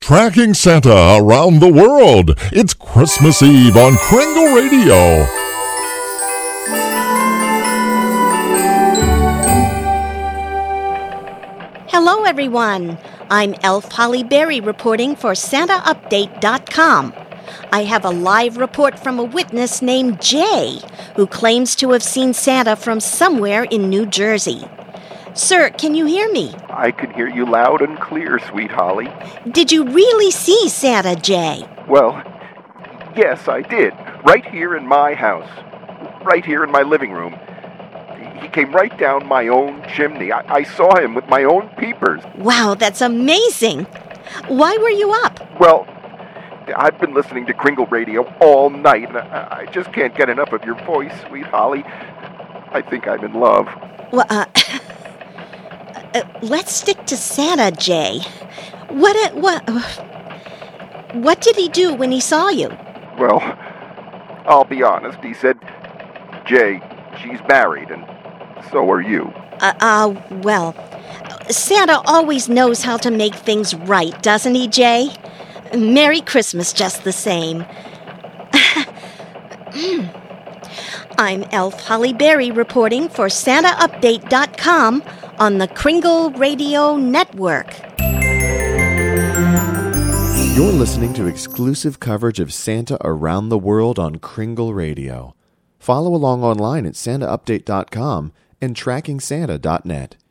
Tracking Santa around the world. It's Christmas Eve on Kringle Radio. Hello, everyone. I'm Elf Holly Berry reporting for SantaUpdate.com. I have a live report from a witness named Jay, who claims to have seen Santa from somewhere in New Jersey. Sir, can you hear me? I can hear you loud and clear, sweet Holly. Did you really see Santa, Jay? Well, yes, I did. Right here in my house. Right here in my living room. He came right down my own chimney. I saw him with my own peepers. Wow, that's amazing. Why were you up? Well, I've been listening to Kringle Radio all night, and I just can't get enough of your voice, sweet Holly. I think I'm in love. Well, let's stick to Santa, Jay. What did he do when he saw you? Well, I'll be honest. He said, Jay, she's married, and so are you. Well, Santa always knows how to make things right, doesn't he, Jay? Merry Christmas just the same. I'm Elf Holly Berry reporting for SantaUpdate.com on the Kringle Radio Network. You're listening to exclusive coverage of Santa around the world on Kringle Radio. Follow along online at SantaUpdate.com and TrackingSanta.net.